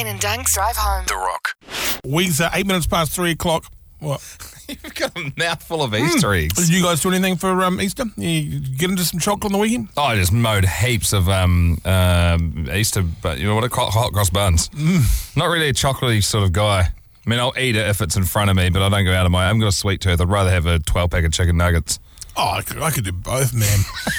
Dane and Dunk's Drive Home. The Rock. Weeks 8 minutes past 3 o'clock. What? You've got a mouthful of Easter eggs. Did you guys do anything for Easter? You get into some chocolate on the weekend? Oh, I just mowed heaps of Easter, but you know what? Hot cross buns. Not really a chocolatey sort of guy. I mean, I'll eat it if it's in front of me, but I don't go out of my... I'm got a sweet tooth. I'd rather have a 12-pack of chicken nuggets. Oh, I could do both, man.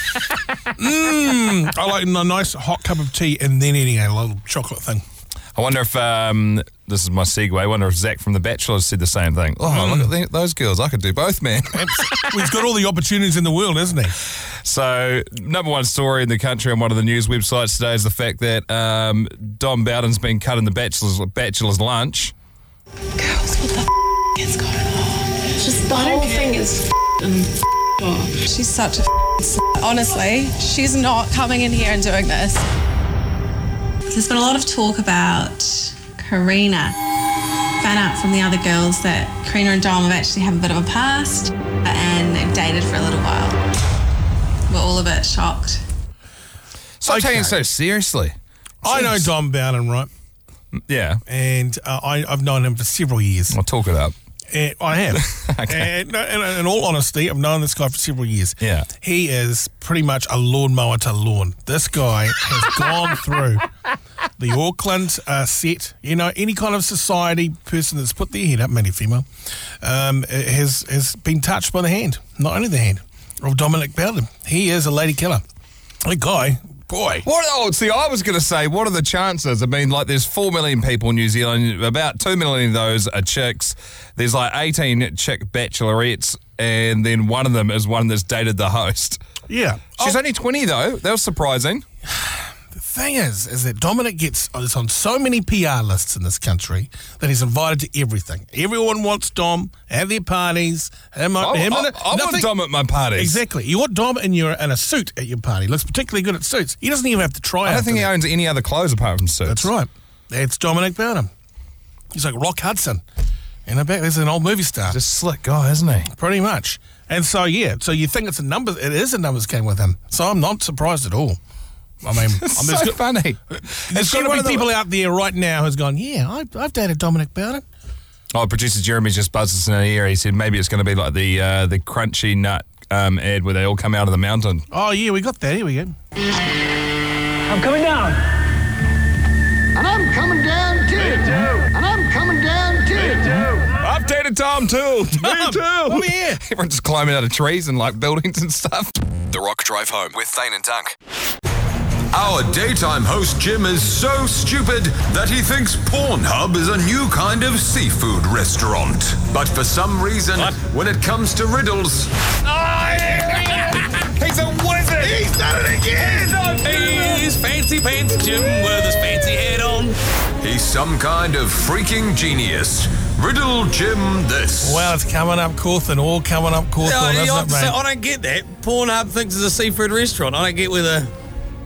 I like a nice hot cup of tea and then eating a little chocolate thing. I wonder if, this is my segue, I wonder if Zach from The Bachelor said the same thing. Oh, look at those girls. I could do both, man. He's got all the opportunities in the world, hasn't he? So, number one story in the country on one of the news websites today is the fact that Dom Bowden's been cut in the Bachelor's lunch. Girls, what the is going on? Just the whole thing is off. She's such a honestly, she's not coming in here and doing this. There's been a lot of talk about Karina. Found out from the other girls that Karina and Dom have actually have a bit of a past and they've dated for a little while. We're all a bit shocked. Stop taking it so seriously. I know Dom Bowden, right? Yeah. And I've known him for several years. I'll talk it up. I have. Okay. And in all honesty, I've known this guy for several years. Yeah. He is pretty much a lawnmower to lawn. This guy has gone through the Auckland set. You know, any kind of society person that's put their head up, mainly female, has been touched by the hand. Not only the hand of Dominic Bowden. He is a lady killer. The guy... Boy. See, I was going to say, what are the chances? I mean, like, there's 4 million people in New Zealand. About 2 million of those are chicks. There's like 18 chick bachelorettes, and then one of them is one that's dated the host. Yeah. She's only 20, though. That was surprising. The thing is that Dominic is on so many PR lists in this country that he's invited to everything. Everyone wants Dom at their parties. I want Dom at my parties. Exactly. You want Dom in a suit at your party. Looks particularly good at suits. He doesn't even have to try. I don't think he owns any other clothes apart from suits. That's right. It's Dominic Bowden. He's like Rock Hudson. In the back, there's an old movie star. Just a slick guy, isn't he? Pretty much. And so, yeah. So you think it's a numbers? It is a numbers game with him. So I'm not surprised at all. I mean, it's so funny. There's got to be people out there right now who's gone, yeah, I've dated Dominic Bowden. Oh, producer Jeremy's just buzzed us in the ear. He said maybe it's going to be like the Crunchy Nut ad where they all come out of the mountain. Oh, yeah, we got that. Here we go. I'm coming down. And I'm coming down too. Me too. And I'm coming down too. Me too. I've dated Tom too. Me too. Oh, yeah. Everyone's just climbing out of trees and like buildings and stuff. The Rock Drive Home with Thane and Dunk. Our daytime host Jim is so stupid that he thinks Pornhub is a new kind of seafood restaurant. But for some reason, when it comes to riddles... He's a wizard! He's done it again! He's fancy pants Jim with his fancy head on. He's some kind of freaking genius. Riddle Jim this. Well, it's coming up Cawthorn, all coming up Cawthorn, isn't it, mate? I don't get that. Pornhub thinks it's a seafood restaurant. I don't get where the...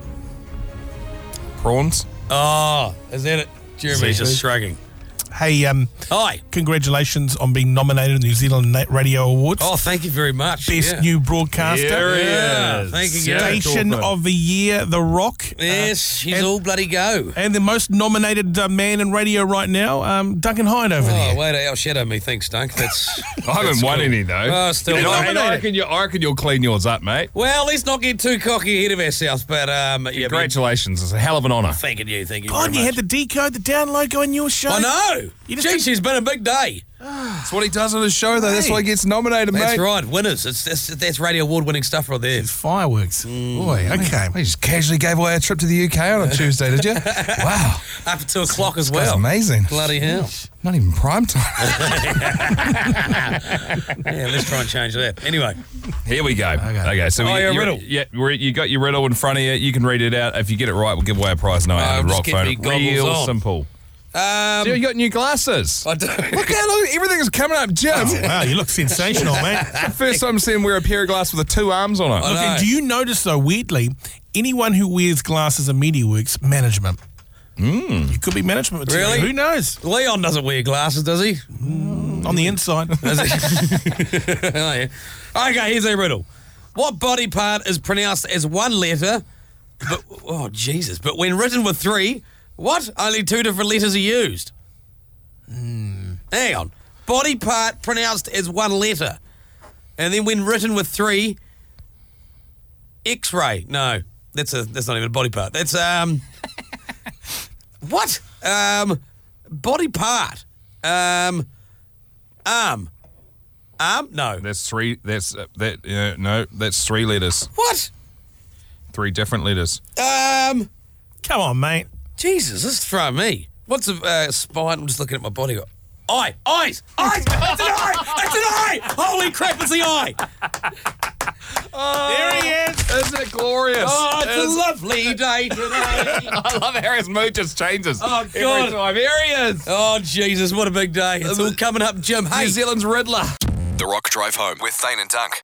Prawns? Oh, is that it? Jeremy's just shrugging. Hey, hi. Congratulations on being nominated in the New Zealand Radio Awards. Oh, thank you very much. Best New Broadcaster. Yeah, thank you. Station of the Year, The Rock. Yes, he's all bloody go. And the most nominated man in radio right now, Duncan Hyde over there. Oh, way to outshadow me. Thanks, Dunk. That's. I haven't won any, though. Oh, still I reckon you'll clean yours up, mate. Well, let's not get too cocky ahead of ourselves, but Congratulations. It's a hell of an honour. Thank you. God, you had the decode, the download go on your show. I know. Jeez, it's been a big day. That's what he does on his show, though. That's why he gets nominated, mate. That's right. Winners. That's radio award-winning stuff right there. It's fireworks. Boy, okay. We just casually gave away a trip to the UK on a Tuesday, did you? Wow. Up to 2 o'clock as well. That's amazing. Bloody hell. Not even prime time. Yeah, let's try and change that. Anyway. Here we go. Okay, so riddle. You got your riddle in front of you. You can read it out. If you get it right, we'll give away a prize. No, just get me goggles real on. simple. So you got new glasses. I do. Look, everything's coming up, Jim. Oh, wow, you look sensational, mate. First time I'm seeing wear a pair of glasses with 2 arms on it. Look, and do you notice, though, weirdly, anyone who wears glasses in MediaWorks, management. You could be management material. Really? Who knows? Leon doesn't wear glasses, does he? On the inside. Does he? Oh, yeah. Okay, here's a riddle. What body part is pronounced as one letter, but when written with 3, What? Only 2 different letters are used. Hang on. Body part pronounced as 1 letter. And then when written with 3, X-ray. No, that's not even a body part. That's, what? Body part. Arm. No. That's 3. That's no. That's 3 letters. What? 3 different letters. Come on, mate. Jesus, this is throwing me. What's a spine? I'm just looking at my body. Eye. Eyes. It's an eye. It's an eye. Holy crap, it's the eye. There he is. Isn't it glorious? Oh, it's a lovely day today. I love how his mood just changes. Oh, every God. time. Here he is. Oh, Jesus, what a big day. It's all coming up, Jim. Hey. New Zealand's Riddler. The Rock Drive Home with Thane and Dunk.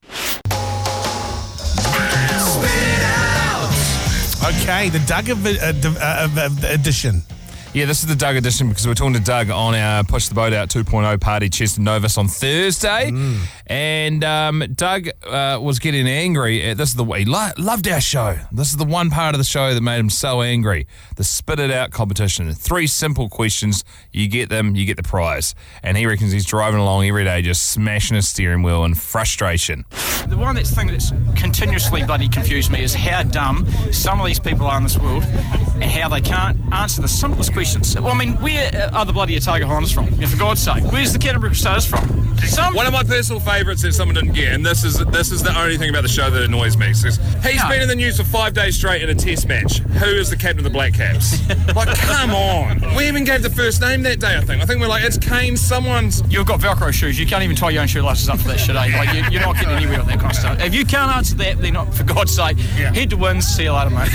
Okay, the Doug edition. Yeah, this is the Doug edition because we're talking to Doug on our Push the Boat Out 2.0 party, Chester Novus, on Thursday. And Doug was getting angry. This is the way he loved our show. This is the one part of the show that made him so angry. The Spit It Out competition. 3 simple questions. You get them, you get the prize. And he reckons he's driving along every day just smashing his steering wheel in frustration. The one thing that's continuously bloody confused me is how dumb some of these people are in this world and how they can't answer the simplest questions. Well, I mean, where are the bloody Otago Highlanders from? Yeah, for God's sake, where's the Canterbury Crusaders from? One of my personal favourites that someone didn't get, and this is the only thing about the show that annoys me. He's been in the news for 5 days straight in a test match. Who is the captain of the Black Caps? Like, come on. We even gave the first name that day, I think. I think we're like, it's Kane, someone's... You've got Velcro shoes. You can't even tie your own shoelaces up for that shit, eh? Like, you're not getting anywhere with that kind of stuff. If you can't answer that, then, for God's sake, head to Wins. See you later, mate.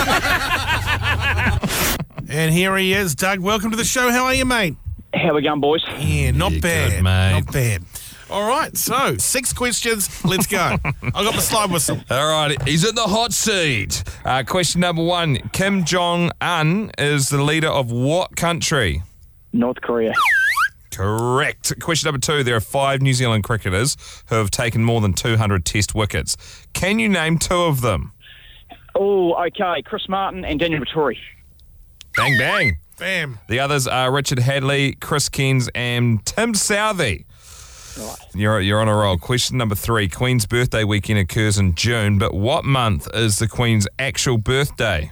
And here he is, Doug. Welcome to the show. How are you, mate? How we going, boys? Yeah, not bad. Good, mate. Not bad. All right, so 6 questions. Let's go. I got my slide whistle. All right, he's in the hot seat. Question number 1. Kim Jong-un is the leader of what country? North Korea. Correct. Question number 2. There are 5 New Zealand cricketers who have taken more than 200 test wickets. Can you name 2 of them? Oh, okay. Chris Martin and Daniel Vettori. Bang, bang. Bam. The others are Richard Hadley, Chris Cairns, and Tim Southey. Right. You're on a roll. Question number 3. Queen's birthday weekend occurs in June, but what month is the Queen's actual birthday?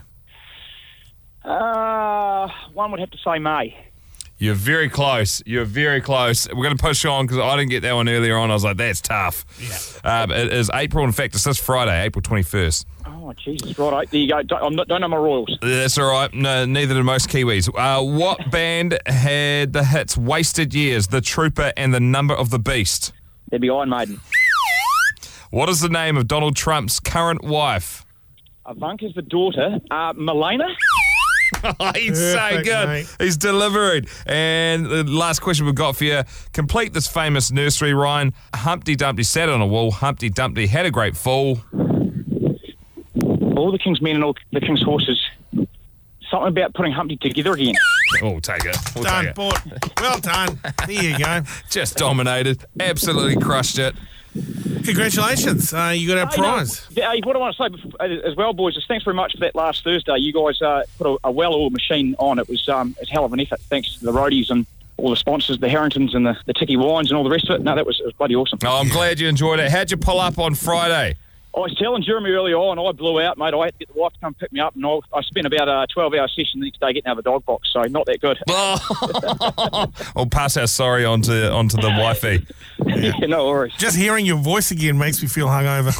One would have to say May. You're very close. You're very close. We're going to push on because I didn't get that one earlier on. I was like, that's tough. Yeah. It is April. In fact, it's this Friday, April 21st. Oh, Jesus. Right. There you go. Don't know my royals. That's all right. No, neither do most Kiwis. What band had the hits Wasted Years, The Trooper, and The Number of the Beast? That'd be Iron Maiden. What is the name of Donald Trump's current wife? Ivanka's the daughter. Melania? He's so good. Mate. He's delivering. And the last question we've got for you. Complete this famous nursery rhyme. Humpty Dumpty sat on a wall. Humpty Dumpty had a great fall. All the king's men and all the king's horses. Something about putting Humpty together again. Oh, take it. We'll done, take it. Bought. Well done. There you go. Just dominated. Absolutely crushed it. Congratulations. You got our prize. What I want to say as well, boys, is thanks very much for that last Thursday. You guys put a well-oiled machine on. It was it's a hell of an effort. Thanks to the roadies and all the sponsors, the Harringtons and the Tiki Wines and all the rest of it. No, it was bloody awesome. Oh, I'm glad you enjoyed it. How'd you pull up on Friday? I was telling Jeremy earlier on, I blew out, mate. I had to get the wife to come pick me up, and I spent about a 12-hour session the next day getting out of the dog box, so not that good. We'll pass our sorry onto the wifey. Yeah, no worries. Just hearing your voice again makes me feel hungover.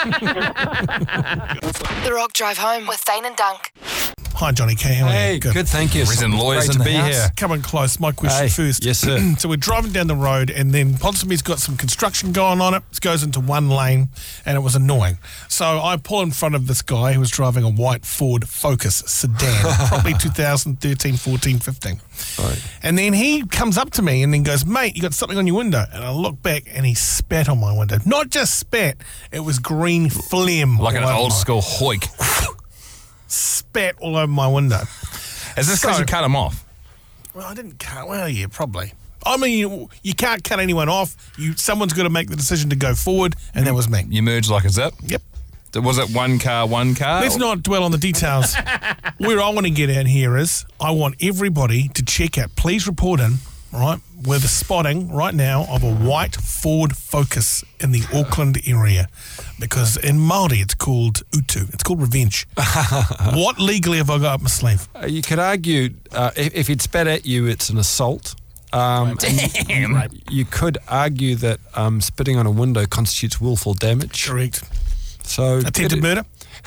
The Rock Drive Home with Thane and Dunk. Hi, Johnny K. How are you? Good, thank you. Resident lawyers Great in to the be house. here. Coming close. My question first. Yes, sir. So we're driving down the road, and then Ponsonby's got some construction going on it. It goes into one lane, and it was annoying. So I pull in front of this guy who was driving a white Ford Focus sedan, probably 2013, 14, 15. Right. And then he comes up to me and then goes, mate, you got something on your window. And I look back, and he spat on my window. Not just spat, it was green phlegm. Like an old school hoik. Spat all over my window. Is this because you cut him off? Well, I didn't cut. Well, yeah, probably. I mean, you can't cut anyone off. Someone's got to make the decision to go forward, and that was me. You merged like a zip? Yep. Was it one car? Let's not dwell on the details. Where I want to get at here is I want everybody to check out, please report in, right, with a spotting right now of a white Ford Focus in the Auckland area. Because in Māori it's called utu. It's called revenge. What legally have I got up my sleeve? You could argue if he'd spat at you, it's an assault. Damn. You could argue that spitting on a window constitutes willful damage. Correct. So attempted murder.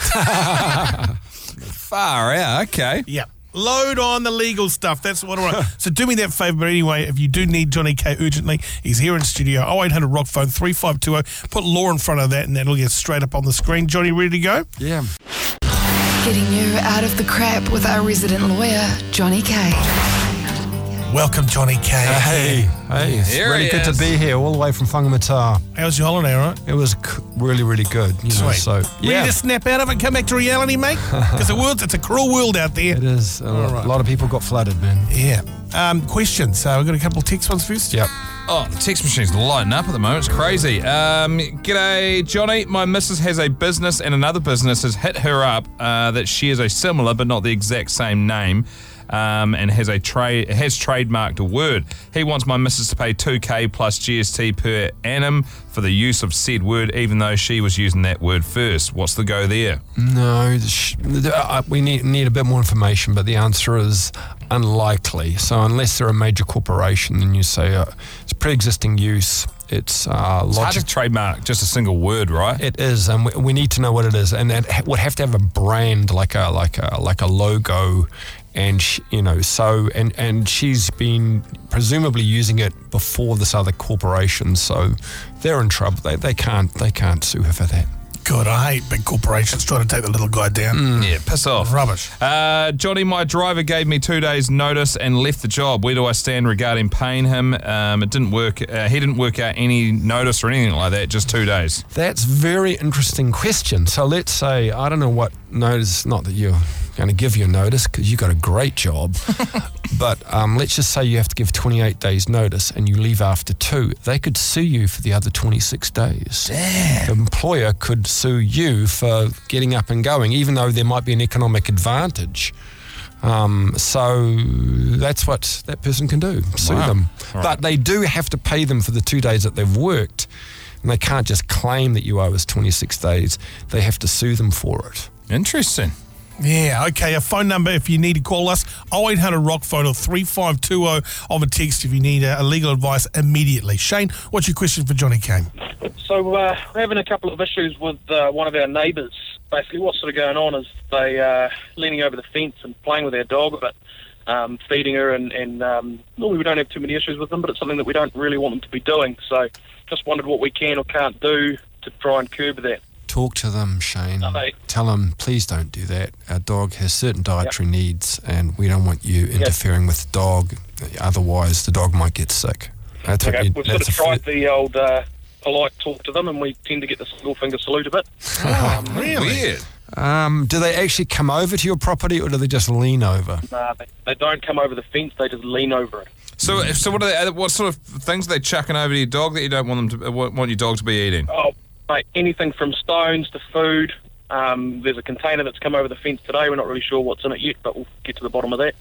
Far out. Okay. Yeah. Load on the legal stuff. That's what I want. So do me that favour. But anyway, if you do need Johnny K urgently, he's here in studio. 0800 Rock phone 3520. Put law in front of that, and that'll get straight up on the screen. Johnny, ready to go? Yeah. Getting you out of the crap with our resident lawyer, Johnny K. Welcome, Johnny K. Hey, it's Here really he good is. to be here, all the way from Whangamata. How's your holiday, all right? It was really, really good. You know, Sweet. so Ready to snap out of it, come back to reality, mate? Because it's a cruel world out there. It is. A lot of people got flooded, man. Yeah. Questions. So we've got a couple of text ones first. Yep. Oh, the text machine's lighting up at the moment. It's crazy. G'day, Johnny. My missus has a business and another business has hit her up that shares a similar but not the exact same name. And has trademarked a word. He wants my missus to pay $2,000 plus GST per annum for the use of said word, even though she was using that word first. What's the go there? No, we need a bit more information, but the answer is unlikely. So unless they're a major corporation, then you say it's pre-existing use. It's hard to trademark just a single word, right? It is, and we need to know what it is, and it would have to have a brand, like a logo. And and she's been presumably using it before this other corporation, so they're in trouble. They can't sue her for that. God, I hate big corporations trying to take the little guy down. Yeah, piss off. Rubbish. Johnny, my driver gave me 2 days' notice and left the job. Where do I stand regarding paying him? It didn't work. He didn't work out any notice or anything like that, just 2 days. That's a very interesting question. So let's say, I don't know what notice, not that you're going to give your notice because you got a great job, but let's just say you have to give 28 days notice and you leave after 2. They could sue you for the other 26 days. Damn. The employer could sue you for getting up and going, even though there might be an economic advantage. So that's what that person can do, sue them. Right. But they do have to pay them for the 2 days that they've worked, and they can't just claim that you owe us 26 days. They have to sue them for it. Interesting. Yeah, okay. A phone number if you need to call us, 0800 Rock phone or 3520 on a text if you need legal advice immediately. Shane, what's your question for Johnny K? So we're having a couple of issues with one of our neighbours. Basically what's sort of going on is they leaning over the fence and playing with our dog a bit, feeding her and normally we don't have too many issues with them, but it's something that we don't really want them to be doing. So just wondered what we can or can't do to try and curb that. Talk to them, Shane. Tell them, please don't do that. Our dog has certain dietary needs and we don't want you interfering with the dog. Otherwise, the dog might get sick. That's okay, what we've sort of tried the old polite talk to them and we tend to get the single finger salute a bit. Really? Weird. Do they actually come over to your property or do they just lean over? Nah, they don't come over the fence, they just lean over it. So what sort of things are they chucking over to your dog that you don't want your dog to be eating? Oh, mate, anything from stones to food. There's a container that's come over the fence today. We're not really sure what's in it yet, but we'll get to the bottom of that.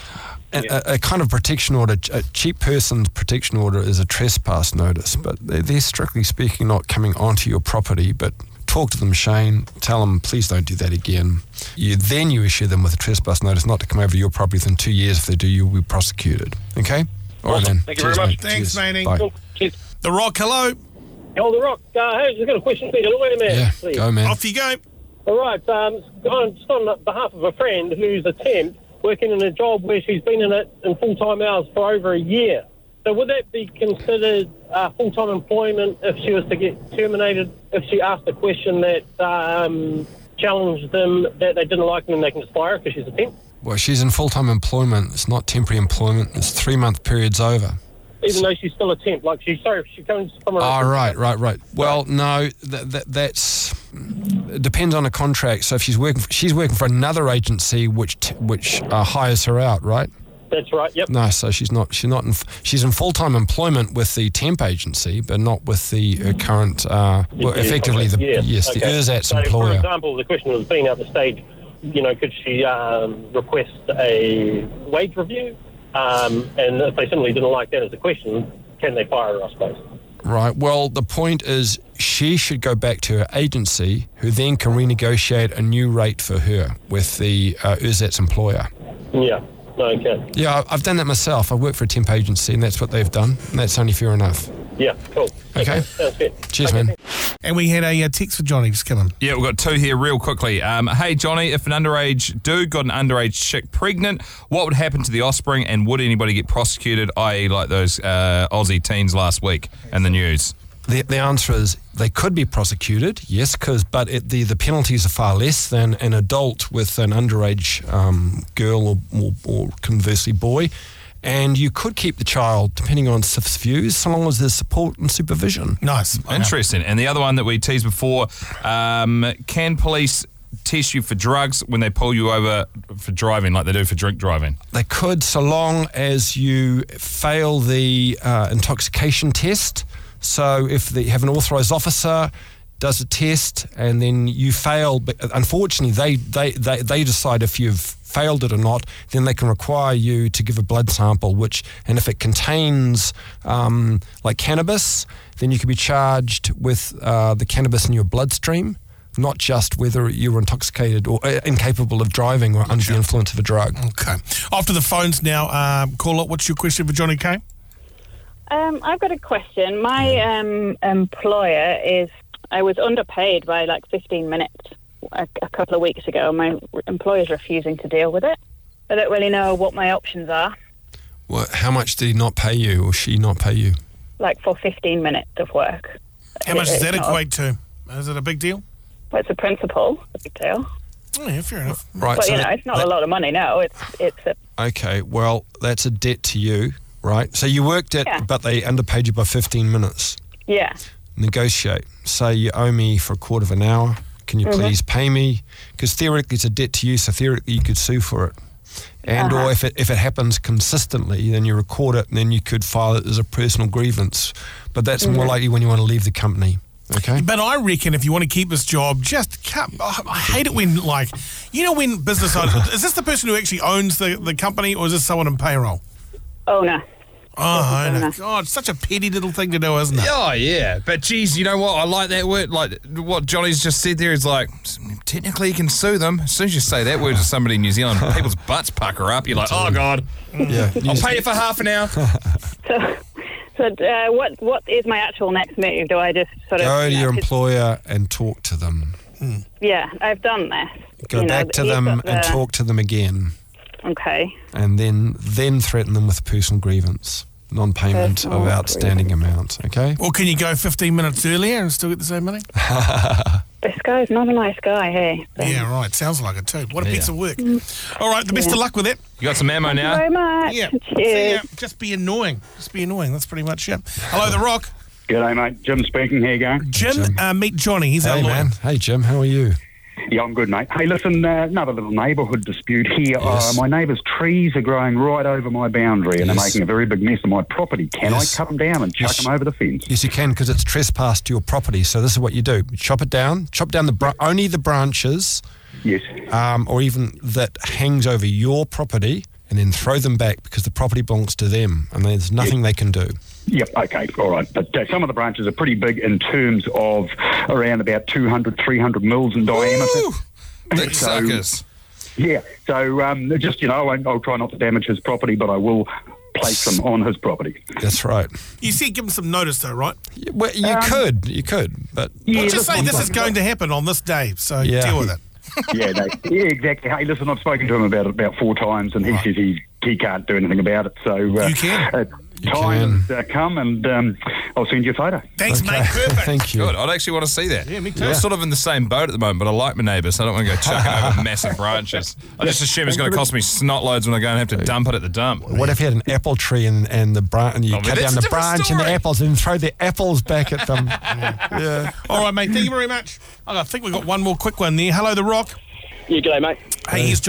A kind of protection order, a cheap person's protection order is a trespass notice, but they're strictly speaking not coming onto your property, but talk to them, Shane, tell them, please don't do that again. Then you issue them with a trespass notice not to come over to your property within 2 years. If they do, you'll be prosecuted. Okay? All right then. Thank you very much. Mate. Thanks, matey. Bye. Cool. Cheers. The Rock, hello. Oh, The Rock. Hey, I've got a question for you, the lawyer man. Yeah, please. go, man. Off you go. All right. Just on behalf of a friend who's a temp working in a job where she's been in it in full-time hours for over a year. So would that be considered full-time employment if she was to get terminated, if she asked a question that challenged them, that they didn't like them and they can just fire her because she's a temp? Well, she's in full-time employment. It's not temporary employment. It's 3-month period's over. Even though she's still a temp, like she comes from a... Oh, right. Well, no, that's... It depends on a contract. So if she's working for another agency which hires her out, right? That's right. Yep. No, so she's in full-time employment with the temp agency, but not with the current, effectively the ersatz employer. For example, the question was being at the stage, could she request a wage review? And if they simply didn't like that as a question, can they fire her, I suppose? Right. Well, the point is she should go back to her agency, who then can renegotiate a new rate for her with the ersatz employer. Yeah. Okay. Yeah, I've done that myself. I work for a temp agency, and that's what they've done, and that's only fair enough. Yeah, cool. Okay. Sounds good. Cheers, man. And we had a text for Johnny just come in. Yeah, we've got two here real quickly. Hey, Johnny, if an underage dude got an underage chick pregnant, what would happen to the offspring, and would anybody get prosecuted, i.e. like those Aussie teens last week in the news? The answer is they could be prosecuted, yes, but the penalties are far less than an adult with an underage girl or conversely boy. And you could keep the child, depending on SIF's views, so long as there's support and supervision. Nice. Interesting. And the other one that we teased before, can police test you for drugs when they pull you over for driving like they do for drink driving? They could, so long as you fail the intoxication test. So if you have an authorised officer does a test and then you fail, but unfortunately they decide if you've failed it or not, then they can require you to give a blood sample, and if it contains like cannabis, then you could be charged with the cannabis in your bloodstream, not just whether you were intoxicated or incapable of driving or under the influence of a drug. Okay. Off to the phones now. Call up. What's your question for Johnny K? I've got a question. My employer I was underpaid by like 15 minutes a couple of weeks ago. My employer's refusing to deal with it. I don't really know what my options are. Well, how much did he not pay you or she not pay you? Like for 15 minutes of work. How much does that equate to? Is it a big deal? Well, it's a principal, a big deal. Oh, yeah, fair enough. Right, but, so it's not a lot of money, no. It's a... Okay, well, that's a debt to you, right? So you worked but they underpaid you by 15 minutes. Yeah. Negotiate. Say you owe me for a quarter of an hour. Can you please pay me? Because theoretically it's a debt to you, so theoretically you could sue for it. And or if it happens consistently, then you record it and then you could file it as a personal grievance. But that's more likely when you want to leave the company. Okay. But I reckon if you want to keep this job, just cut. I hate it when, when business owners... Is this the person who actually owns the company, or is this someone in payroll? Owner. Oh, no. God, such a petty little thing to do, isn't it? Oh, yeah. But, geez, you know what? I like that word. Like, what Johnny's just said there is like, technically you can sue them. As soon as you say that word to somebody in New Zealand, people's butts pucker up. You're like, oh, God. Yeah. I'll pay you for half an hour. So what is my actual next move? Do I just sort of... Go to your employer and talk to them. Yeah, I've done that. Go back to them and talk to them again. Okay. And then threaten them with a personal grievance, non-payment of outstanding amount, okay? Or can you go 15 minutes earlier and still get the same money? This guy's not a nice guy, hey? So. Yeah, right. Sounds like it too. What a piece of work. All right, the best of luck with it. You got some ammo now? Thank you very much. Yeah. Cheers. Just be annoying. That's pretty much it. Hello, The Rock. G'day, mate. Jim speaking. How you going? Jim, meet Johnny. He's our lawyer. Man. Hey, Jim. How are you? Yeah, I'm good, mate. Hey, listen, another little neighbourhood dispute here. Yes. My neighbour's trees are growing right over my boundary and they're making a very big mess of my property. Can I cut them down and chuck them over the fence? Yes, you can, because it's trespass to your property. So this is what you do. Chop down only the branches. Yes. Or even that hangs over your property, and then throw them back because the property belongs to them and there's nothing they can do. Yep, okay, all right. But some of the branches are pretty big in terms of around about 200, 300 mils in diameter. Woo! Big suckers. Yeah, so just, I'll try not to damage his property, but I will place them on his property. That's right. You said give him some notice though, right? Yeah, well, you could, but... Well, just say this is going to happen on this day, so deal with it. Yeah, exactly. Hey, listen, I've spoken to him about 4 times, and he says he can't do anything about it. So you can. Time has come, and I'll send you a photo. Thanks, mate. Perfect. Thank you. Good. I'd actually want to see that. Yeah, me too. I'm sort of in the same boat at the moment, but I like my neighbour, so I don't want to go chucking over massive branches. I just assume it's going to cost me snot loads when I go and have to dump it at the dump. What if you had an apple tree and you cut down the branch and the apples and throw the apples back at them? Yeah. All right, mate. Thank you very much. I think we've got one more quick one there. Hello, The Rock. Yeah, g'day, mate. Hey, here's Johnny.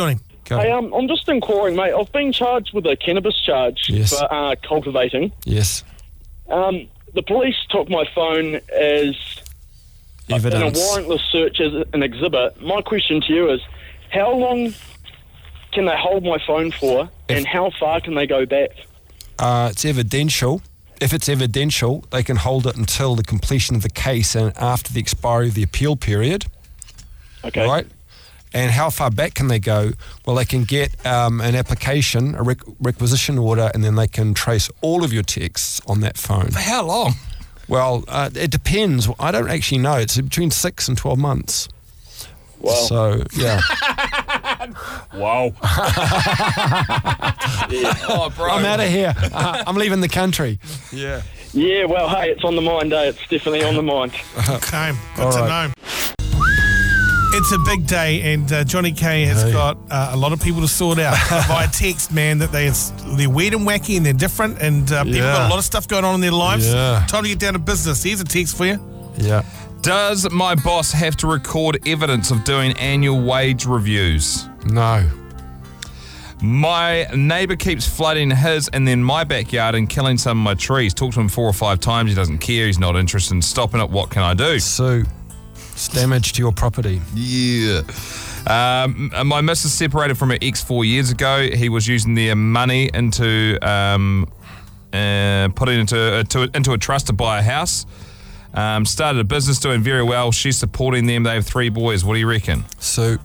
Go. Hey, I'm just inquiring, mate. I've been charged with a cannabis charge for cultivating. Yes. The police took my phone as evidence. In a warrantless search as an exhibit. My question to you is, how long can they hold my phone for, and how far can they go back? It's evidential. If it's evidential, they can hold it until the completion of the case and after the expiry of the appeal period. Okay. Right? And how far back can they go? Well, they can get an application, a requisition order, and then they can trace all of your texts on that phone. For how long? Well, it depends. I don't actually know. It's between 6 and 12 months. Wow. So, yeah. Wow. Oh, bro. I'm out of here. I'm leaving the country. Yeah. Yeah, well, hey, it's on the mind, eh? It's definitely on the mind. Okay, good to know. It's a big day, and Johnny K has got a lot of people to sort out via text, man, that they're weird and wacky and they're different, and people got a lot of stuff going on in their lives. Yeah. Time to get down to business. Here's a text for you. Yeah. Does my boss have to record evidence of doing annual wage reviews? No. My neighbour keeps flooding his and then my backyard and killing some of my trees. Talked to him 4 or 5 times. He doesn't care. He's not interested in stopping it. What can I do? Sue. It's damage to your property. Yeah. My missus separated from her ex 4 years ago. He was using their money into putting into a trust to buy a house. Started a business, doing very well. She's supporting them. They have 3 boys. What do you reckon? Sue.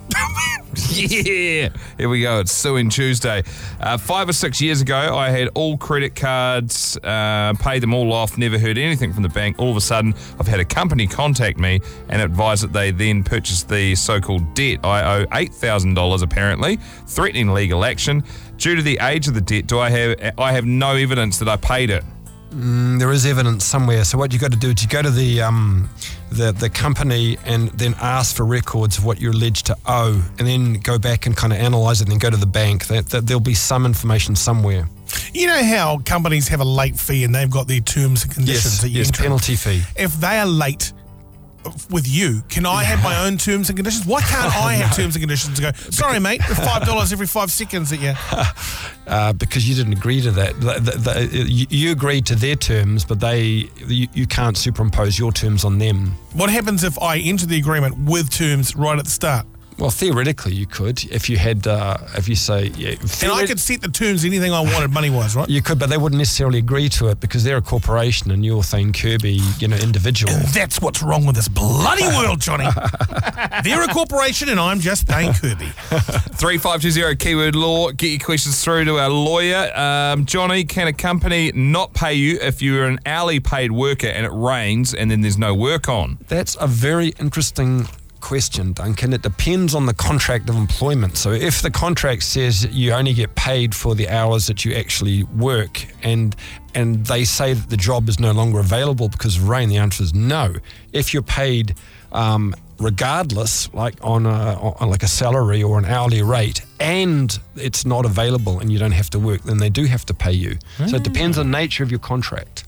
Yeah, here we go. It's Suing Tuesday. 5 or 6 years ago, I had all credit cards, paid them all off, never heard anything from the bank. All of a sudden, I've had a company contact me and advise that they then purchased the so-called debt. I owe $8,000 apparently, threatening legal action. Due to the age of the debt, I have no evidence that I paid it. There is evidence somewhere. So what you got to do is you go to the company and then ask for records of what you're alleged to owe, and then go back and kind of analyse it, and then go to the bank. That there'll be some information somewhere. You know how companies have a late fee and they've got their terms and conditions that you enter? Penalty fee. If they are late with you, can I have my own terms and conditions? Why can't I have terms and conditions to go, sorry, mate, $5 every 5 seconds at you? Because you didn't agree to that. You agreed to their terms, but you can't superimpose your terms on them. What happens if I enter the agreement with terms right at the start? Well, theoretically, you could if you had, if you say, and I could set the terms anything I wanted money-wise, right? You could, but they wouldn't necessarily agree to it because they're a corporation and you're Thane Kirby, individual. And that's what's wrong with this bloody world, Johnny. They're a corporation and I'm just Thane Kirby. 3520 keyword law. Get your questions through to our lawyer. Johnny, can a company not pay you if you're an hourly paid worker and it rains and then there's no work on? That's a very interesting question, Duncan. It depends on the contract of employment. So if the contract says you only get paid for the hours that you actually work, and they say that the job is no longer available because of rain, the answer is no. If you're paid regardless, like on like a salary or an hourly rate, and it's not available and you don't have to work, then they do have to pay you. So it depends on the nature of your contract.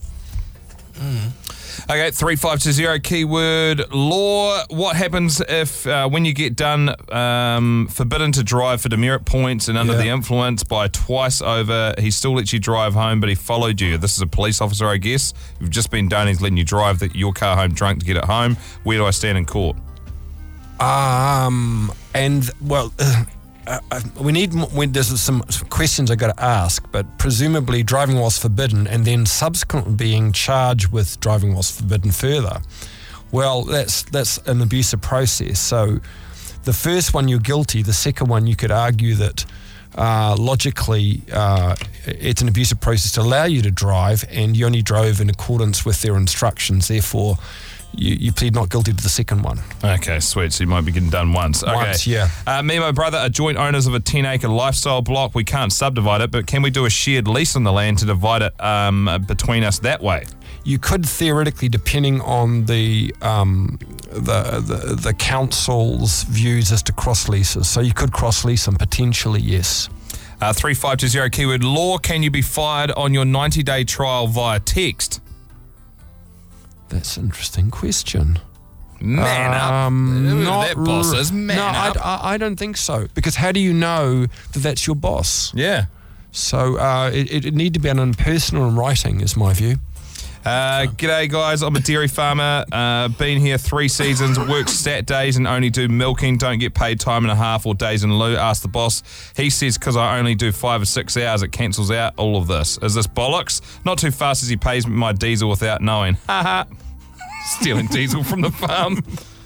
Okay, 3520 keyword law. What happens if when you get done forbidden to drive for demerit points and under the influence by twice over, he still lets you drive home, but he followed you? This is a police officer, I guess. You've just been done, he's letting you drive your car home drunk to get it home. Where do I stand in court? There's some questions I got to ask, but presumably driving whilst forbidden and then subsequently being charged with driving whilst forbidden further. Well, that's an abusive process. So the first one, you're guilty. The second one, you could argue that logically it's an abusive process to allow you to drive, and you only drove in accordance with their instructions. Therefore, you plead not guilty to the second one. Okay, sweet. So you might be getting done once. Okay. Once, yeah. Me and my brother are joint owners of a 10-acre lifestyle block. We can't subdivide it, but can we do a shared lease on the land to divide it between us that way? You could theoretically, depending on the council's views as to cross leases. So you could cross lease them potentially, yes. 3520 keyword law. Can you be fired on your 90-day trial via text? That's an interesting question. Man up. That boss is man up. I don't think so. Because how do you know that that's your boss? Yeah. So it need to be an impersonal in writing, is my view. G'day guys, I'm a dairy farmer, been here 3 seasons, work stat days and only do milking, don't get paid time and a half or days in lieu. Ask the boss. He says because I only do 5 or 6 hours it cancels out all of this. Is this bollocks? Not too fast as he pays my diesel without knowing. Haha. Stealing diesel from the farm.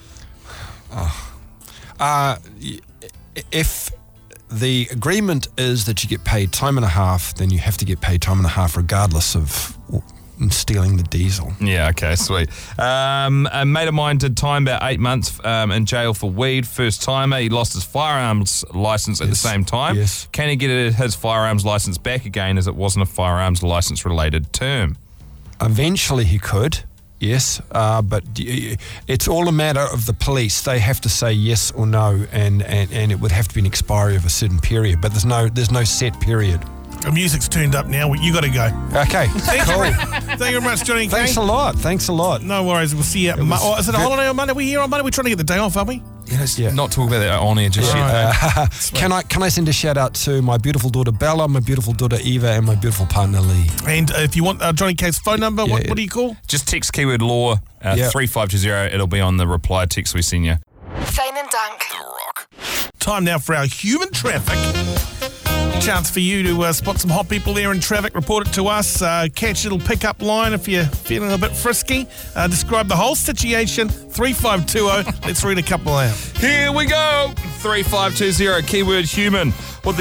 If the agreement is that you get paid time and a half, then you have to get paid time and a half regardless of stealing the diesel. Yeah, okay, sweet. A mate of mine did time about 8 months in jail for weed. First timer, he lost his firearms license at the same time. Yes. Can he get his firearms license back again as it wasn't a firearms license related term? Eventually he could, yes, but it's all a matter of the police. They have to say yes or no, and it would have to be an expiry of a certain period, but there's no set period. The music's turned up now. You got to go. Okay, cool. Thank you very much, Johnny. Thanks a lot. No worries. We'll see you. Is it a holiday on Monday? We're here on Monday. We're trying to get the day off, aren't we? Yeah, not talk about that on air just yet. Can I send a shout out to my beautiful daughter Bella, my beautiful daughter Eva, and my beautiful partner Lee? And if you want Johnny K's phone number, what do you call? Just text keyword law 3520. It'll be on the reply text we send you. Thane and Dunk. The Rock. Time now for our human traffic. Chance for you to spot some hot people there in traffic. Report it to us. Catch a little pick-up line if you're feeling a bit frisky. Describe the whole situation. 3520. Let's read a couple out. Here we go. 3520. Keyword human. Well,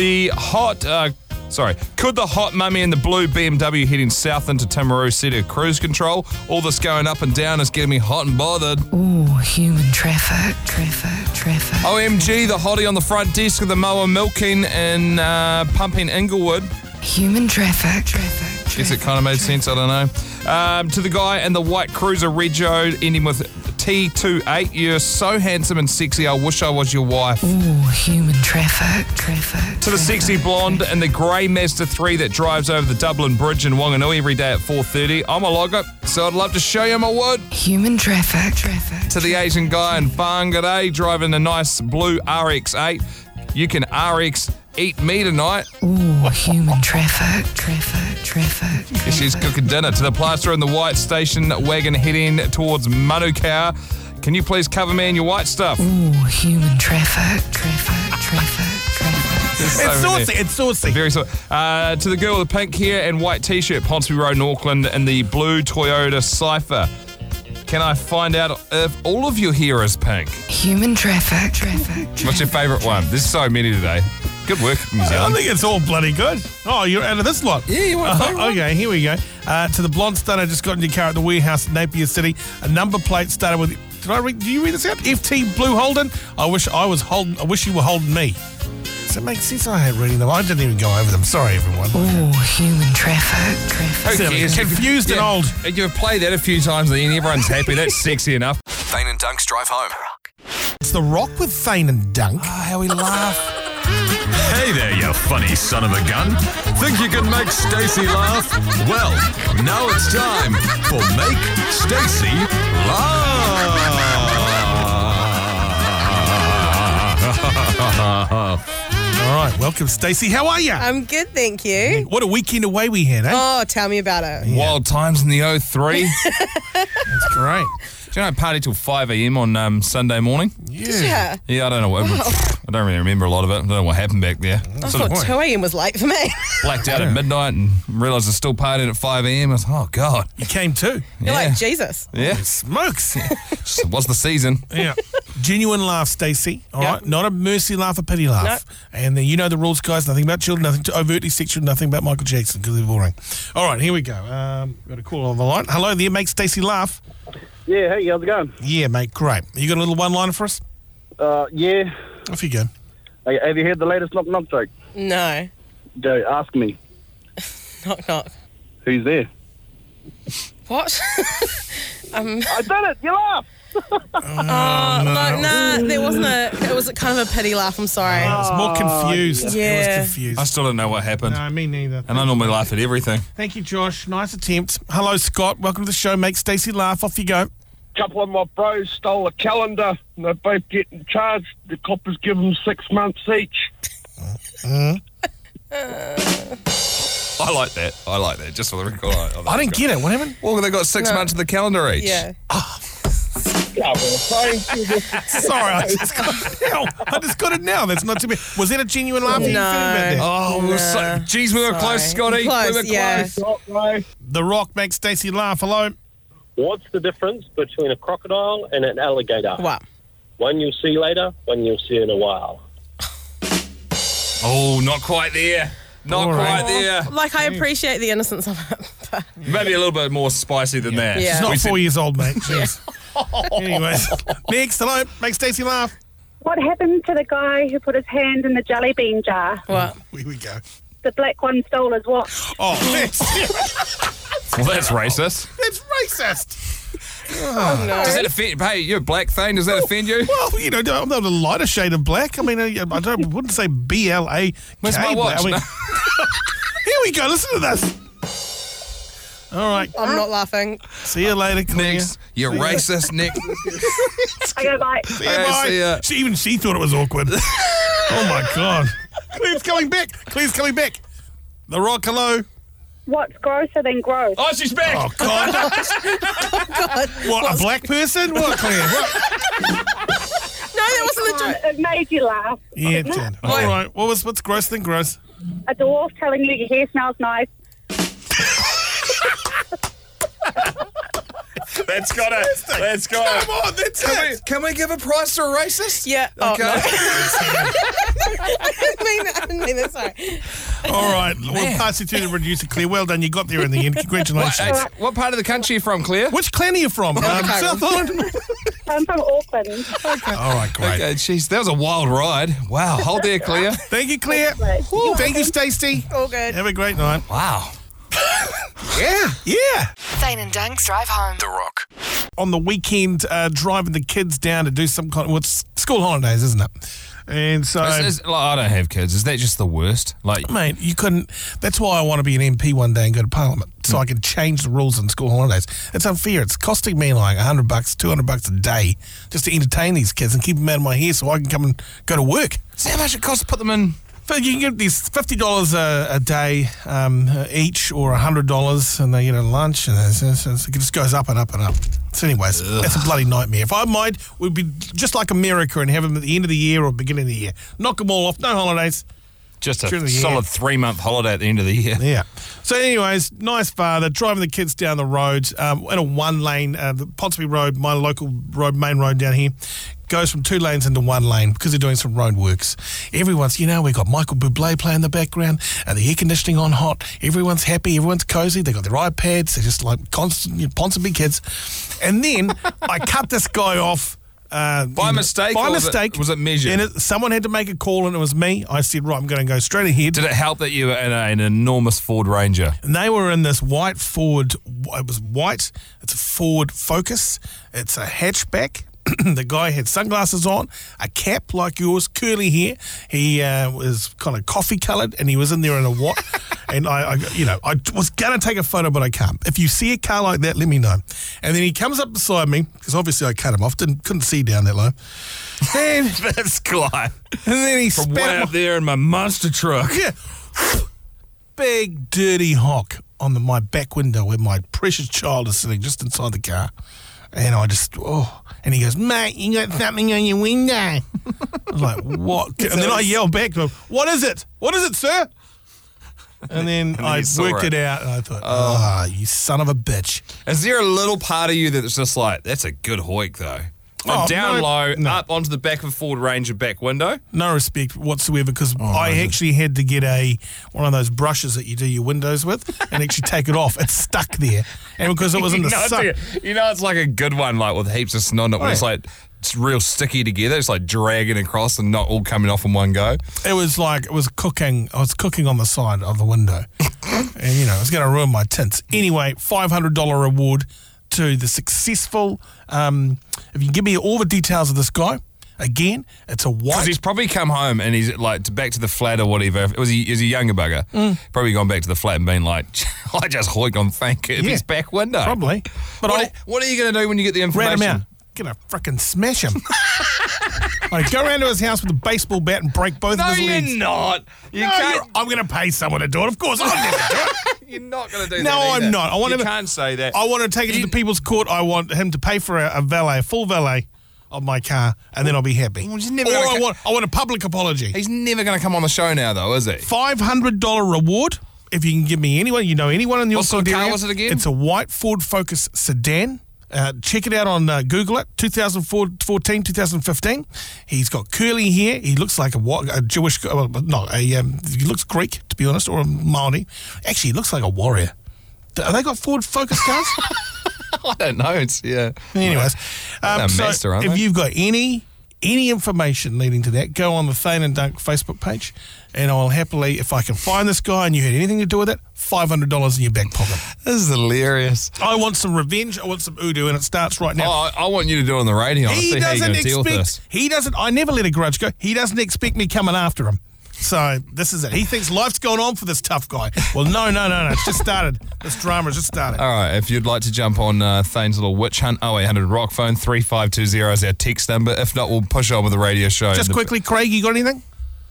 could the hot mummy in the blue BMW heading south into Timaru set her cruise control? All this going up and down is getting me hot and bothered. Ooh, human traffic. OMG, the hottie on the front desk of the mower milking and pumping Inglewood. Human traffic. Guess it kind of made sense, I don't know. To the guy in the white Cruiser Regio ending with T28, you're so handsome and sexy, I wish I was your wife. Ooh, human traffic. To the sexy blonde in the grey Mazda 3 that drives over the Dublin Bridge in Wanganui every day at 4:30. I'm a logger, so I'd love to show you my wood. Human traffic. To the Asian guy in Whangarei driving a nice blue RX-8. You can RX eat me tonight. Ooh, human traffic. She's cooking dinner. To the plasterer in the white station wagon heading towards Manukau. Can you please cover me in your white stuff? Ooh, human traffic. It's saucy. Very saucy. To the girl with the pink hair and white t-shirt, Ponsonby Road in Auckland, in the blue Toyota Cypher. Can I find out if all of your hair is pink? Human traffic. What's your favourite one? There's so many today. Good work, New Zealand. I think it's all bloody good. Oh, you're out of this lot. Yeah, you want to okay, here we go. To the blonde stunner just got in your car at the warehouse in Napier City. A number plate started with... Did you read this out? FT Blue Holden. I wish you were holding me. Does that make sense? I hate reading them. I didn't even go over them. Sorry, everyone. Ooh, human traffic. Confused and old. You've played that a few times and everyone's happy. That's sexy enough. Thane and Dunk's Drive Home. It's The Rock with Thane and Dunk. Oh, how we laugh. Hey there, you funny son of a gun. Think you can make Stacey laugh? Well, now it's time for Make Stacey Laugh. All right, welcome, Stacey. How are you? I'm good, thank you. What a weekend away we had, eh? Oh, tell me about it. Wild times in the 03. That's great. Do you know I party till 5 a.m. on Sunday morning? Yeah. Yeah, I don't know. I don't really remember a lot of it. I don't know what happened back there. I thought 2 a.m. was late for me. Blacked out at midnight and realised I was still partying at 5 a.m. I was oh, God. You came too. You're like, Jesus. Yeah. Smokes. It was the season. Yeah. Genuine laugh, Stacey. All right. Not a mercy laugh, a pity laugh. Nope. And you know the rules, guys. Nothing about children, nothing too overtly sexual, nothing about Michael Jackson because they're boring. All right, here we go. Got a call on the line. Hello there, Make Stacey laugh. Yeah, hey, how's it going? Yeah, mate, great. You got a little one-liner for us? Yeah. Off you go. Hey, have you heard the latest knock knock joke? No. Joe, ask me. Knock knock. Who's there? What? I did it. You laughed. No, there wasn't it was kind of a pity laugh, I'm sorry. I was more confused. Yeah. I was confused. I still don't know what happened. No, me neither. And I normally laugh at everything. Thank you, Josh. Nice attempt. Hello, Scott. Welcome to the show. Make Stacey laugh. Off you go. couple of my bros stole a calendar and they're both getting charged. The coppers give them 6 months each. I like that. Just for the record. I didn't get it. What happened? Well, they got 6 months of the calendar each. Yeah. Sorry, I just got it now. That's not too bad. Was that a genuine laugh? Oh, geez, we were close, Scotty. Close, we were yeah. close. The Rock makes Stacey laugh. Hello. What's the difference between a crocodile and an alligator? What? One you'll see later, one you'll see in a while. Oh, not quite there. Not quite there. Like, I appreciate the innocence of it. But Maybe a little bit more spicy than that. Yeah. She's not We 4 said- years old, mate. Jeez. Anyways, next. Hello. Make Stacey laugh. What happened to the guy who put his hand in the jelly bean jar? What? Here we go. The black one stole his watch. Oh, that's racist. That's racist. Oh, no. Does that offend? Hey, you're a black thing. Does that offend you? Well, you know, I'm not a lighter shade of black. I mean, I wouldn't say BLA. Where's my watch? I mean, here we go. Listen to this. All right. I'm not laughing. See you later, Claire. Nick, you're racist, Nick. I go, bye. See you, bye. Even she thought it was awkward. Oh, my God. Claire's coming back. The Rock, hello. What's grosser than gross? Oh, she's back. Oh, God. Oh, God. What, a black person? What, Claire? What? No, that wasn't the joke. It made you laugh. Yeah, it did. All right. What's grosser than gross? A dwarf telling you your hair smells nice. That's got it. That's got it. Come on, that's it. Can we give a prize to a racist? Yeah. Okay. Oh, no. I didn't mean that. Sorry. All right. We'll pass it to the producer, Claire. Well done. You got there in the end. Congratulations. What part of the country are you from, Claire? Which clan are you from? South Island? I'm from Auckland. Okay. All right, great. Okay, jeez, that was a wild ride. Wow. Hold there, Claire. Thank you, Claire. Thank you, Stacey. All good. Have a great night. Wow. Yeah. Thane and Dunk's drive home. The Rock. On the weekend, driving the kids down to do some kind of, well, it's school holidays, isn't it? And so, Like, I don't have kids. Is that just the worst? Like, mate, you couldn't. That's why I want to be an MP one day and go to Parliament, so I can change the rules on school holidays. It's unfair. It's costing me like $100, $200 a day just to entertain these kids and keep them out of my hair, so I can come and go to work. see how much it costs to put them in? But you can get these $50 a day each, or $100, and they get a lunch, and it just goes up and up and up. So, anyways, That's a bloody nightmare. If I might, we'd be just like America and have them at the end of the year or beginning of the year. Knock them all off. No holidays. Just During a the year. solid 3-month holiday at the end of the year. Yeah. So, anyways, nice father driving the kids down the road in a one-lane, the Ponsonby Road, my local road, main road down here, goes from 2 lanes into 1 lane because they're doing some road works. Everyone's, we've got Michael Bublé playing in the background, and the air conditioning on hot. Everyone's happy. Everyone's cozy. They got their iPads. They're just like constant Ponsonby kids. And then I cut this guy off. By mistake? By or mistake. Was it measured? And someone had to make a call, and it was me. I said, right, I'm going to go straight ahead. Did it help that you were in an enormous Ford Ranger? And they were in this white Ford. It was white. It's a Ford Focus. It's a hatchback. The guy had sunglasses on, a cap like yours, curly hair. He was kind of coffee coloured, and he was in there in a what? And I was going to take a photo, but I can't. If you see a car like that, let me know. And then he comes up beside me, because obviously I cut him off, couldn't see down that low. And this guy. And then he From spat way up there in my monster truck. Yeah. Big dirty hock on my back window where my precious child is sitting just inside the car. And I just, and he goes, mate, you got something on your window. I was like, what? And then I yelled back to him, what is it? What is it, sir? And then I worked it out, and I thought, you son of a bitch. Is there a little part of you that's just like, that's a good hoik, though? Down low, up onto the back of a Ford Ranger back window? No respect whatsoever, because I actually had to get one of those brushes that you do your windows with and actually take it off. It's stuck there. And because it was in the sun. It's like a good one, like with heaps of snot on it, when it's real sticky together. It's like dragging across and not all coming off in one go. It was cooking. I was cooking on the side of the window. And, it was going to ruin my tints. Anyway, $500 reward to the successful, if you can give me all the details of this guy, Again, it's a Because white. he's probably come home and he's like back to the flat or whatever. Is he a younger bugger? Probably gone back to the flat and been like, I just hoiked on thank you. His back window. Probably. But what are you going to do when you get the information? rat him out. Gonna frickin' smash him. I go around to his house with a baseball bat and break both of his legs. No, you're not. You can't. I'm going to pay someone to do it. Of course, I'm never do it. You're not going to do that. No, either. I'm not. You can't say that. I want to take it to the people's court. I want him to pay for a valet, a full valet of my car, and then I'll be happy. he's never or gonna I want a public apology. He's never going to come on the show now, though, is he? $500 reward if you can give me anyone. You know anyone in the What sort of Auckland car area. was it again? It's a white Ford Focus sedan. Check it out on Google it. 2014, 2015. He's got curly hair. He looks like a Jewish. He looks Greek, to be honest, or a Māori. Actually, he looks like a warrior. Have they got Ford Focus cars? I don't know. Anyways, master, aren't if they? you've got any information leading to that, go on the Thane and Dunk Facebook page, and I'll happily, if I can find this guy and you had anything to do with it, $500 in your back pocket. This is hilarious. I want some revenge. I want some udo, and it starts right now. Oh, I want you to do it on the radio. He See how you're doesn't going to deal with this. He doesn't. I never let a grudge go. He doesn't expect me coming after him. So this is it. He thinks life's going on for this tough guy. Well, no. It's just started. This drama has just started. All right, if you'd like to jump on Thane's little witch hunt, 0800 Rock phone, 3520 is our text number. If not, we'll push on with the radio show. Just quickly, Craig, you got anything?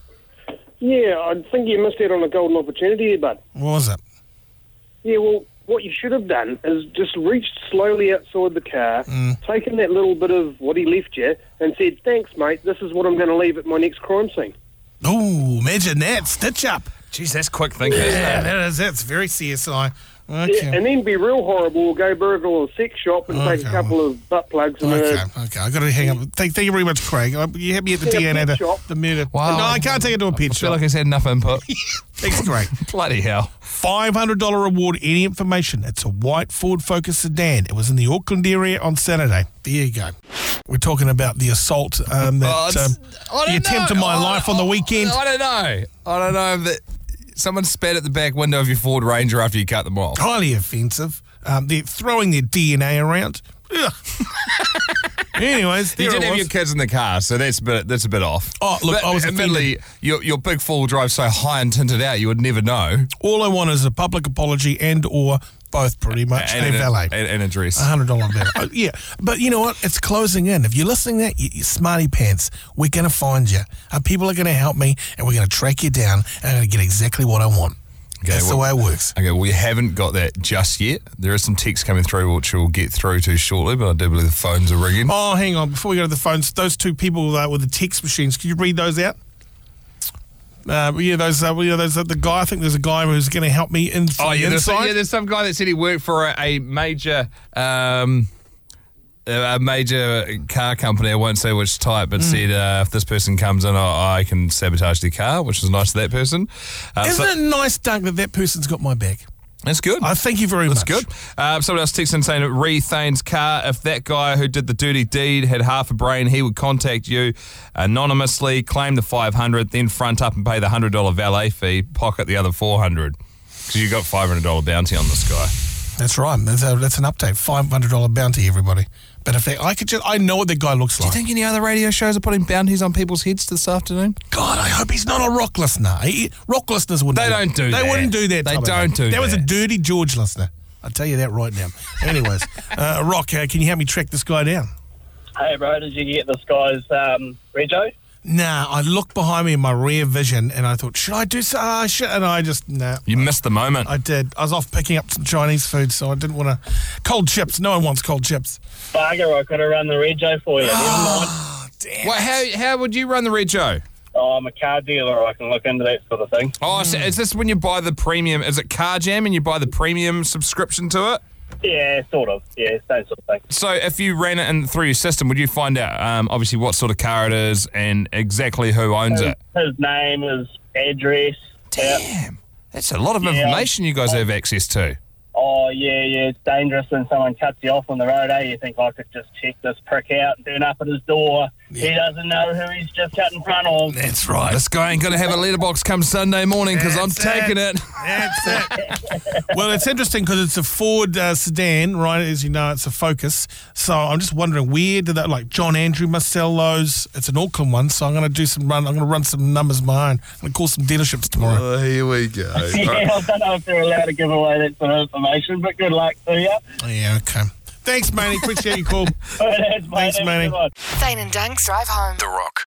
Yeah, I think you missed out on a golden opportunity there, bud. What was it? Yeah, well, what you should have done is just reached slowly outside the car, taken that little bit of what he left you, and said, thanks, mate, this is what I'm going to leave at my next crime scene. Oh, imagine that. Stitch up. Jeez, that's quick thinking. Yeah, that's very CSI. Okay. Yeah, and then be real horrible, go burgle a sex shop and take a couple of butt plugs. And Okay, I got to hang up. Thank you very much, Craig. You had me at the Yeah, DNA, pet shop. the murder. Wow. No, I can't take it to a pet I shop. feel like he's had enough input. Thanks, Craig. Bloody hell. $500 reward, any information. It's a white Ford Focus sedan. It was in the Auckland area on Saturday. There you go. We're talking about the assault, the attempt of my life on the weekend. I don't know that someone spat at the back window of your Ford Ranger after you cut them off. Highly offensive. They're throwing their DNA around. Ugh. Anyways, You there did it have was. your kids in the car, so that's a bit off. Oh, look, but I was admittedly, your big four-wheel drive so high and tinted out, you would never know. All I want is a public apology and or both, pretty much, And a valet. and a dress. $100 valet. Yeah, but you know what? It's closing in. If you're listening to that, you smarty pants, we're going to find you. People are going to help me, and we're going to track you down, and I'm going to get exactly what I want. That's the way it works. Okay, we haven't got that just yet. There is some text coming through, which we'll get through to shortly, but I do believe the phones are ringing. Oh, hang on. Before we go to the phones, those two people with the text machines, can you read those out? The guy, I think there's a guy who's going to help me in from the inside. There's some guy that said he worked for a major car company. I won't say which type, but said if this person comes in, I can sabotage their car, which is nice to that person. Isn't it nice, Doug, that person's got my back? That's good. I thank you very much. That's good. Someone else texted in saying at Re Thane's car, if that guy who did the dirty deed had half a brain, he would contact you anonymously, claim the $500, then front up and pay the $100 valet fee, pocket the other $400. Because you got $500 bounty on this guy. That's right. That's an update. $500 bounty, everybody. But if I know what that guy looks Do you like. think any other radio shows are putting bounties on people's heads this afternoon? God, I hope he's not a rock listener. Rock listeners wouldn't. They don't do that. They wouldn't do that. They type of don't thing. do that. That was a dirty George listener. I'll tell you that right now. Anyways, Rock, can you help me track this guy down? Hey, bro, did you get this guy's rego? Nah, I looked behind me in my rear vision and I thought, should I do so? And I just, nah. You missed the moment. I did. I was off picking up some Chinese food, so I didn't want to. Cold chips. No one wants cold chips. Bugger, I could have run the rego for you. Never mind. Damn. Well, how would you run the rego? Oh, I'm a car dealer. I can look into that sort of thing. Oh, so is this when you buy the premium? Is it Car Jam and you buy the premium subscription to it? Yeah, sort of. Yeah, same sort of thing. So if you ran it through your system, would you find out obviously what sort of car it is and exactly who owns it? His name, his address. Damn. That's a lot of information you guys have access to. Oh, yeah, it's dangerous when someone cuts you off on the road, eh? You think I could just check this prick out and turn up at his door He doesn't know who he's just cut in front of. That's right. This guy ain't going to have a letterbox come Sunday morning because I'm taking it. That's it. Well, it's interesting because it's a Ford sedan, right? As you know, it's a Focus. So I'm just wondering, where did that, like John Andrew must sell those. It's an Auckland one, so I'm going to run some numbers of my own. I'm going to call some dealerships tomorrow. Oh, here we go. Yeah, I don't know if they're allowed to give away that sort of information, but good luck to you. Yeah, okay. Thanks, Manny. Appreciate your call. Thanks, Manny. Thane and Dunk's Drive Home. The Rock.